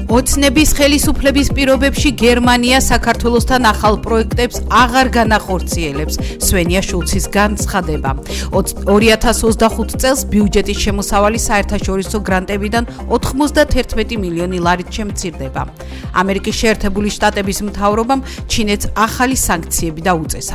ოცნების ხელისუფლების პირობებში გერმანია საქართველოსთან ახალ პროექტებს აღარ განახორციელებს. სვენია შულცის განცხადება. 2025 წელს ბიუჯეტის შემოსავალი საერთაშორისო გრანტებიდან 91 მილიონი ლარით შემცირდება. ამერიკის შეერთებული შტატების მთავრობამ ჩინეთს ახალი სანქციები დაუწესა.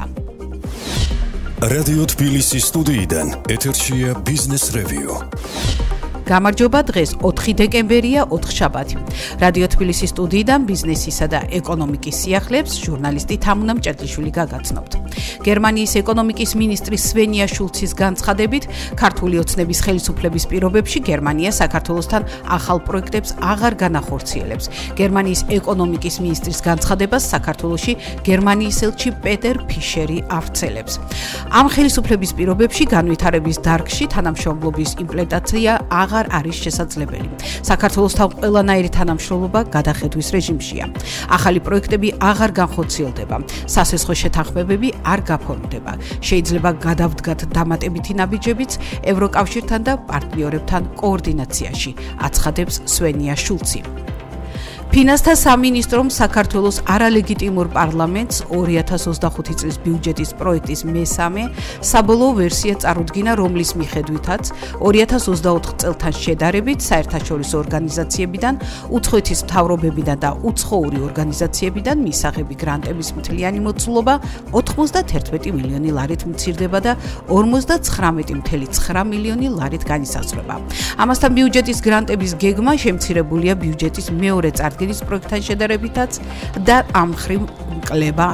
რადიო თბილისის სტუდიიდან ეთერშია ბიზნეს რევიუ. გამარჯობა, დღეს 4 დეკემბერია, 4 შაბათი. რადიო თბილისის სტუდიიდან ბიზნესისა და ეკონომიკის სიახლეებს ჟურნალისტი თამუნა მჭედლიშვილი გაგაცნობთ. გერმანიის ეკონომიკის მინისტრის სვენია შულცის განცხადებით, ქართული ოცნების ხელისუფლების პირობებში გერმანია საქართველოსთან ახალ პროექტებს აღარ განახორციელებს. გერმანიის ეკონომიკის მინისტრის განცხადებას საქართველოში გერმანიის ელჩი პეტერ ფიშერი ავრცელებს. ამ ხელისუფლების პირობებში განვითარების დარგში თანამშრომლობის იმპლემენტაცია აღარ არის შესაძლებელი. საქართველოსთან ყველანაირი თანამშრომლობა გადახედვის რეჟიმშია. ახალი პროექტები აღარ განხორციელდება. სასესხო შეთანხმებები არ გაფორმდება. შეიძლება გადავდგათ დამატებითი ნაბიჯებიც ევროკავშირთან და პარტნიორებთან კოორდინაციაში, აცხადებს სვენია შულცი. ფინანსთა სამინისტრომ საქართველოს არალეგიტიმურ პარლამენტს 2025 წლის ბიუჯეტის პროექტის მესამე საბოლოო ვერსია წარუდგინა, რომლის მიხედვითაც 2024 წელთან შედარებით საერთაშორისო ორგანიზაციებიდან, უცხოეთის მთავრობებიდან და უცხოური ორგანიზაციებიდან მისაღები გრანტების მთლიანი მოცულობა 91 მილიონი ლარით მცირდება და 59,9 მილიონი ლარით განისაზღვრება. ამასთან ბიუჯეტის გრანტების გეგმა შემცირებულია ბიუჯეტის მეორე წარდგენის პროექტთან შედარებითაც და ამ მხრივ კლება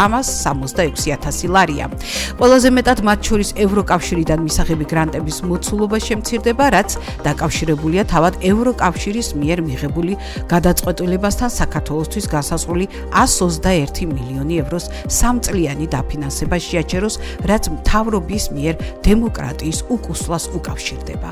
366,000 ლარია. ყველაზე მეტად მათ შორის ევროკავშირიდან მისაღები გრანტების მოცულობა შემცირდება, რაც დაკავშირებულია თავად ევროკავშირის მიერ მიღებული გადაწყვეტილებასთან საქართველოსთვის განსაზღვრული 121 მილიონი ევროს სამწლიანი დაფინანსება შეაჩეროს, რაც მთავრობის მიერ დემოკრატიის უკუსვლას უკავშირდება.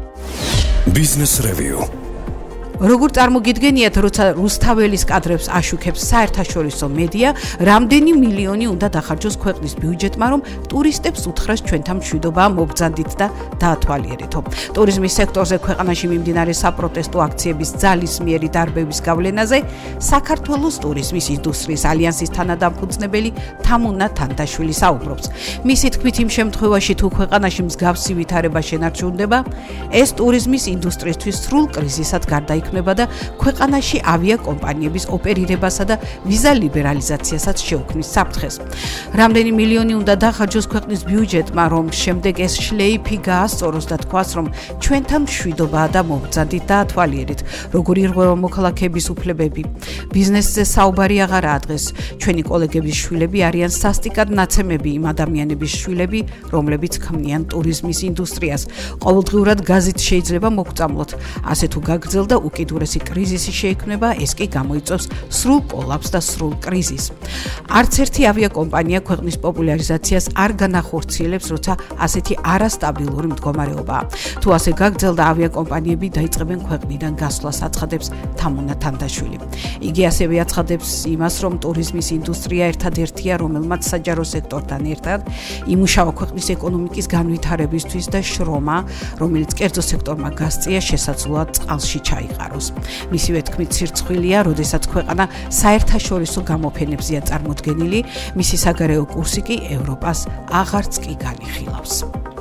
ბიზნეს რევიუ. როგორ წარმოგიდგენიათ, როცა რუსთაველის კადრებს აშუქებს საერთაშორისო მედია, რამდენი მილიონი უნდა დახარჯოს ქვეყნის ბიუჯეტმა, რომ ტურისტებს უთხრას ჩვენთან მშვიდობა მობრძანდით და დაათვალიერეთო. ტურიზმის სექტორზე ქვეყანაში მიმდინარე საპროტესტო აქციების ძალისმიერი დარბების გავლენაზე საქართველოს ტურიზმის ინდუსტრიის ალიანსის თანადამფუძნებელი თამუნა თანდაშვილი საუბრობს. მისი თქმით, იმ შემთხვევაში თუ ქვეყანაში მსგავსი ვითარება შენარჩუნდება, ეს ტურიზმის ინდუსტრიისთვის სრულ კრიზისად გარდაიქმნება და ქვეყანაში ავიაკომპანიების ოპერირებასა და ვიზა ლიბერალიზაციასაც შეუქმნის საფრთხეს. რამდენი მილიონი უნდა დახარჯოს ქვეყნის ბიუჯეტმა, რომ შემდეგ ეს შლეიფი გაასწოროს და თქვას, რომ ჩვენთან მშვიდობაა და მობრძანდით დაათვალიერეთ, როგორ ირღვევა მოქალაქეების უფლებები. ბიზნესზე საუბარი აღარაა დღეს. ჩვენი კოლეგების შვილები არიან სასტიკად ნაცემები იმ ადამიანების შვილები, რომლებიც ქმნიან ტურიზმის ინდუსტრიას. ყოველდღიურად გაზით შეიძლება მოგწამლოთ. ასე თუ გაგრძელდა უკიდურესი კრიზისი შეიქმნება, ეს კი გამოიწვევს სრულ კოლაფსს და სრულ კრიზისს. არც ერთი ავიაკომპანია ქვეყნის პოპულარიზაციას არ განახორციელებს, როცა ასეთი არასტაბილური მდგომარეობაა. თუ ასე გაგრძელდა, ავიაკომპანიები დაიწყებენ ქვეყნიდან გასვლას, აცხადებს თამუნა თანდაშვილი. იგი ასევე აცხადებს იმას, რომ ტურიზმის ინდუსტრია ერთადერთია, რომელმაც საჯარო სექტორთან ერთად იმუშავა ქვეყნის ეკონომიკის განვითარებისთვის და შრომა, რომელიც კერძო სექტორმა გასწია, შესაძლოა წყალში ჩაიყაროს. მისივე თქმით, სირცხვილია, როდესაც ქვეყანა საერთაშორისო გამოფენებზეა წარმოდგენილი, მისი საგარეო კურსი კი ევროპას აღარც კი განიხილავს.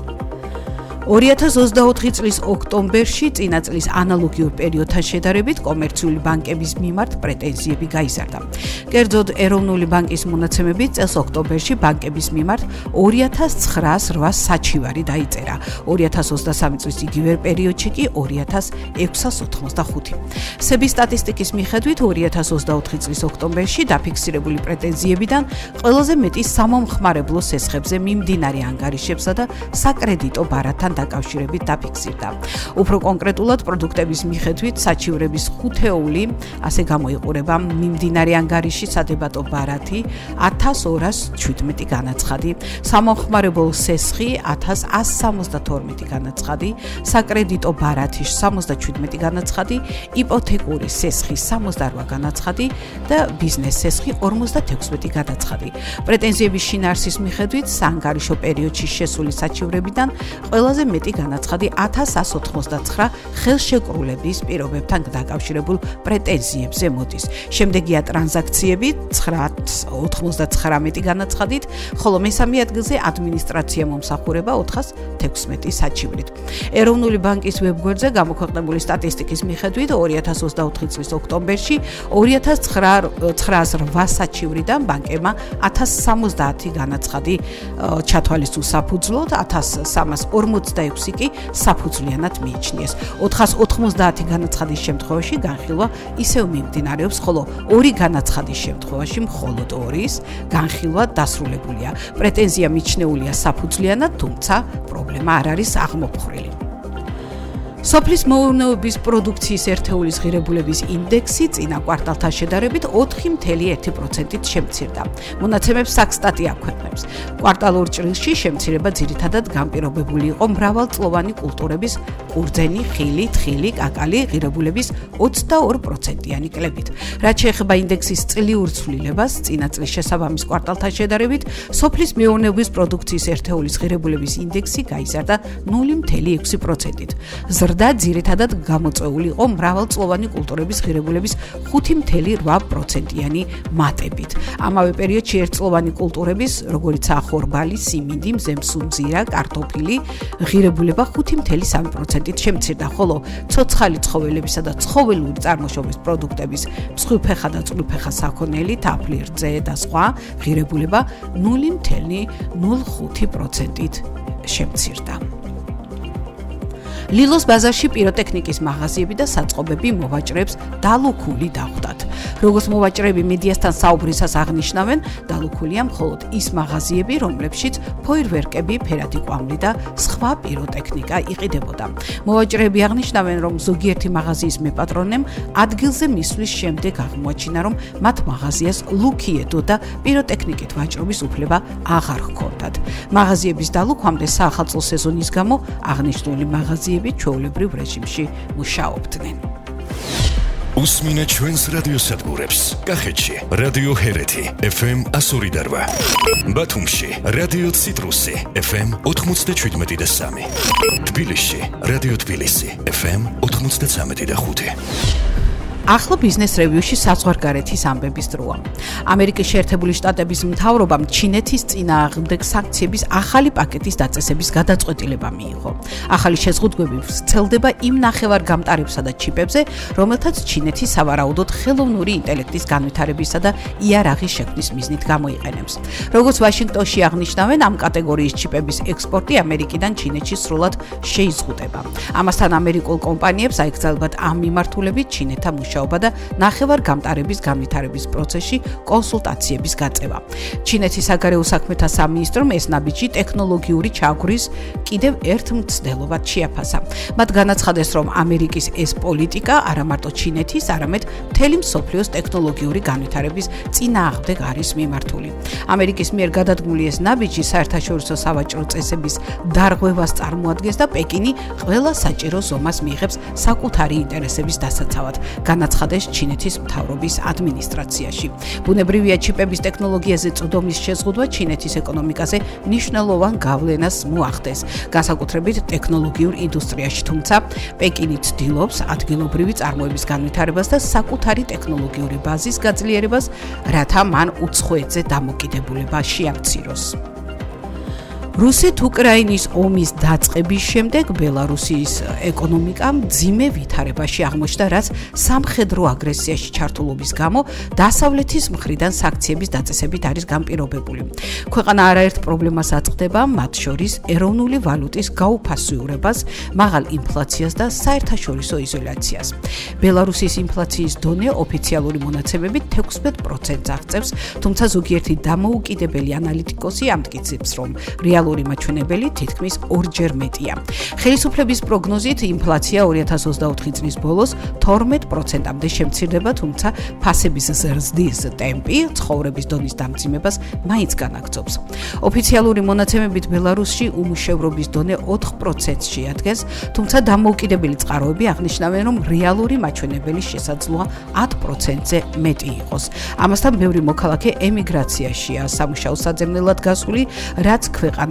2024 წლის ოქტომბერში წინა წლის ანალოგიურ პერიოდთან შედარებით კომერციული ბანკების მიმართ პრეტენზიები გაიზარდა. კერძოდ, ეროვნული ბანკის მონაცემებით წელს ოქტომბერში ბანკების მიმართ 2908 საჩივარი დაიწერა. 2023 წლის იგივე პერიოდში კი 2685. სების სტატისტიკის მიხედვით 2024 წლის ოქტომბერში დაფიქსირებული პრეტენზიებიდან ყველაზე მეტი სამომხმარებლო სესხებზე მიმდინარე ანგარიშებსა და საკრედიტო ბარათთან დაკავშირებით დაფიქსირდა. უფრო კონკრეტულად, პროდუქტების მიხედვით საჩივრების ხუთეული, ასე გამოიყურება მიმდინარე ანგარიში სადებატო ბარათი 1217 განაცხადი, სამომხმარებლო სესხი 1172 განაცხადი, საკრედიტო ბარათი 77 განაცხადი, იპოთეკური სესხი 68 განაცხადი და ბიზნეს სესხი 56 განაცხადი. პრეტენზიების შინაარსის მიხედვით საანგარიშო პერიოდში შესული საჩივრებიდან ყველაზე მეტი განაცხადი 1189 ხელშეკრულების პირობებთან დაკავშირებულ პრეტენზიებზე მოდის. შემდეგია ტრანზაქციები 999 განაცხადით, ხოლო მესამე ადგილზე ადმინისტრაცია მომსახურება 416 საჩივრით. ეროვნული ბანკის ვებგვერდზე გამოქვეყნებული სტატისტიკის მიხედვით 2024 წლის ოქტომბერში 2908 საჩივრიდან ბანკებმა 1070 განაცხადი ჩათვალეს უსაფუძვლოდ, 1346 კი საფუძვლიანად მიიჩნიეს. 490 განაცხადის შემთხვევაში განხილვა ისევ მიმდინარეობს, ხოლო 2 განაცხადის შემთხვევაში მხოლოდ 2-ის განხილვა დასრულებულია. პრეტენზია მიჩნეულია საფუძვლიანად, თუმცა პრობლემა არ არის აღმოფხრილი. სოფლის მეურნეობის პროდუქციის ერთეულის ღირებულების ინდექსი წინა კვარტალთან შედარებით 4.1%-ით შემცირდა. მონაცემებს საქსტატი აქვეყნებს. კვარტალურ ჭრილში შემცირება ძირითადად განპირობებული იყო მრავალწლოვანი კულტურების ყურძენი, ხილი, თხილი, კაკალი ღირებულების 22%-იანი კლებით. რაც შეეხება ინდექსის წლიურ ცვლილებას, წინა წლის შესაბამის კვარტალთან შედარებით, სოფლის მეურნეობის პროდუქციის ერთეულის ღირებულების ინდექსი გაიზარდა 0.6%-ით. ზრდა ძირითადად გამოწვეული იყო მრავალწლოვანი კულტურების ღირებულების 5.8%-იანი მატებით. ამავე პერიოდში ერთწლოვანი კულტურების, როგორიცაა ხორბალი, სიმინდი, მზემსუმზირა, კარტოფილი, ღირებულება 5.3%-ით შემცირდა, ხოლო ცოცხალი ცხოველებისა და ცხოველური წარმოშობის პროდუქტების, მსხვილფეხა და წყლუფეხა საქონელი, თაფლი, რძე და სხვა ღირებულება 0.05%-ით შემცირდა. ლილოს ბაზარში პიროტექნიკის მაღაზიები და საწყობები მოვაჭრეებს დალუქული დახვდათ. როგორც მოვაჭრეები მედიასთან საუბრისას აღნიშნავენ, დალუქულია მხოლოდ ის მაღაზიები, რომლებშიც ფოიერვერკები, ფერადი კვამლი და სხვა პიროტექნიკა იყიდებოდა. მოვაჭრეები აღნიშნავენ, რომ ზოგიერთი მაღაზიის მეპატრონემ ადგილზე მისვლის შემდეგ აღმოაჩინა, რომ მათ მაღაზიას ლუქიედო და პიროტექნიკით ვაჭრობის უფლება აღარ ჰქონდათ. მაღაზიების დალუქვამდე საახალწლო სეზონის გამო აღნიშნული მაღაზიები ჩვეულებრივ რეჟიმში მუშაობდნენ. უსმინეთ ჩვენს რადიოსადგურებს. კახეთში რადიო ჰერეთი FM 102.8, ბათუმში რადიო ციტრუსი FM 97.3, თბილისში რადიო თბილისი FM 93.5. ახლა ბიზნეს რევიუში საზღვარგარეთის ამბების დროა. ამერიკის შეერთებული შტატების მთავრობამ ჩინეთის წინააღმდეგ სანქციების ახალი პაკეტის დაწესების გადაწყვეტილება მიიღო. ახალი შეზღუდვები ვრცელდება იმ ნახევარგამტარებსა და ჩიპებზე, რომელთაც ჩინეთი სავარაუდოდ ხელოვნური ინტელექტის განვითარებისა და იარაღის შექმნის მიზნით გამოიყენებს. როგორც ვაშინგტონში აღნიშნავენ, ამ კატეგორიის ჩიპების ექსპორტი ამერიკიდან ჩინეთში სრულად შეიზღუდება. ამასთან ამერიკულ კომპანიებს აეკრძალებათ ამ მიმართულებით ჩინეთთან მუშაობა და ნახევარგამტარების განვითარების პროცესში კონსულტაციების გაწევა. ჩინეთის საგარეო საქმეთა სამინისტრომ ეს ნაბიჯი ტექნოლოგიური ჩაგვრის კიდევ ერთ მცდელობად შეაფასა. მათ განაცხადეს, რომ ამერიკის ეს პოლიტიკა არა მარტო ჩინეთის, არამედ მთელი მსოფლიოს ტექნოლოგიური განვითარების წინააღმდეგ არის მიმართული. ამერიკის მიერ გადადგმული ეს ნაბიჯი საერთაშორისო სავაჭრო წესების დარღვევას წარმოადგენს და პეკინი ყველა საჭირო ზომას მიიღებს საკუთარი ინტერესების დასაცავად. განაცხადეს ჩინეთის მთავრობის ადმინისტრაციაში. ბუნებრივია ჩიპების ტექნოლოგიაზე წვდომის შეზღუდვა ჩინეთის ეკონომიკაზე მნიშვნელოვან გავლენას მოახდენს, განსაკუთრებით ტექნოლოგიურ ინდუსტრიაში, თუმცა პეკინი ცდილობს ადგილობრივი წარმოების განვითარებას და საკუთარი ტექნოლოგიური ბაზის გაძლიერებას, რათა მან უცხოეთზე დამოკიდებულება შეამციროს. რუსეთ-უკრაინის ომის დაწყების შემდეგ ბელარუსის ეკონომიკა მძიმე ვითარებაში აღმოჩნდა, რაც სამხედრო აგრესიაში ჩართულობის გამო დასავლეთის მხრიდან სანქციების დაწესებით არის განპირობებული. ქვეყანა არაერთ პრობლემას აწყდება, მათ შორის ეროვნული ვალუტის გაუფასურებას, მაღალ ინფლაციას და საერთაშორისო იზოლაციას. ბელარუსის ინფლაციის დონე ოფიციალური მონაცემებით 16%-ს აღწევს, თუმცა ზოგიერთი დამოუკიდებელი ანალიტიკოსი ამტკიცებს, რომ რეალური მაჩვენებელი თითქმის 2-ჯერ მეტია. ხელისუფლების პროგნოზით ინფლაცია 2024 წლის ბოლოს 12%-მდე შემცირდება, თუმცა ფასების ზრდის ტემპი ცხოვრების დონის დამძიმებას მაინც განაგრძობს. ოფიციალური მონაცემებით ბელარუსში უმუშევრობის დონე 4%-ს შეადგენს, თუმცა დამოუკიდებელი წყაროები აღნიშნავენ, რომ რეალური მაჩვენებელი შესაძლოა 10%-ზე მეტი იყოს. ამასთან ბევრი მოქალაქე ემიგრაციაშია სამუშაო საძებნელად გასული, რაც ქვეყანა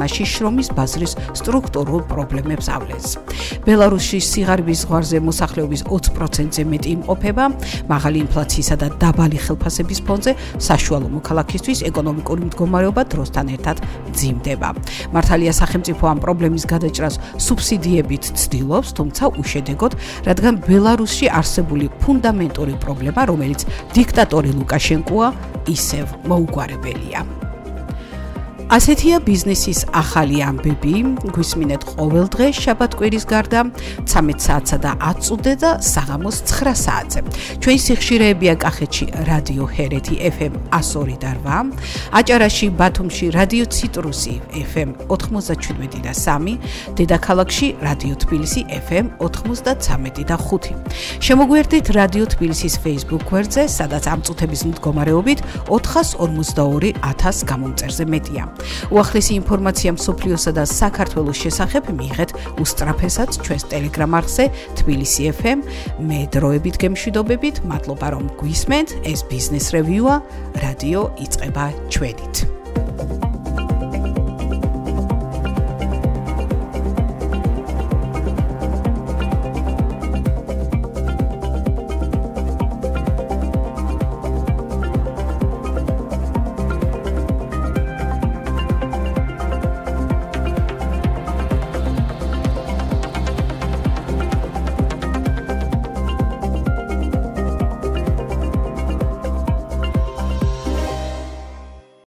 მასში შრომის ბაზრის სტრუქტურულ პრობლემებს ავლენს. ბელარუსში სიღარიბის ზღვარზე მოსახლეობის 20%-ზე მეტი იმყოფება, მაღალი ინფლაციისა და დაბალი ხელფასების ფონზე საშუალო მოქალაქისთვის ეკონომიკური მდგომარეობა დროსთან ერთად მძიმდება. მართალია სახელმწიფო ამ პრობლემის გადაჭრას სუბსიდიებით ცდილობს, თუმცა უშედეგოდ, რადგან ბელარუსში არსებული ფუნდამენტური პრობლემა, რომელიც დიქტატორი ლუკაშენკოა, ისევ მოუგვარებელია. ასეთია ბიზნესის ახალი ამბები, გვისმინეთ ყოველ დღე შაბათ-კვირის გარდა 13 საათსა და 10 წუთზე და საღამოს 9 საათზე. ჩვენი სიხშირეებია კახეთში რადიო ჰერეთი FM 102.8, აჭარაში, ბათუმში რადიო ციტრუსი FM 97.3, დედაქალაქში რადიო თბილისი FM 93.5. შემოგვიერთდით რადიო თბილისის Facebook გვერდზე, სადაც ამ წუთების მდგომარეობით 442,000 გამომწერზე მეტია. უახლესი ინფორმაცია მსოფლიოსა და საქართველოს შესახებ მიიღეთ უსწრაფესად ჩვენს Telegram არხზე თბილისი FM. მე დროებით გემშვიდობებით, მადლობა რომ გვისმენთ. ეს ბიზნეს რევიუა, რადიო იწყება ჩვენით.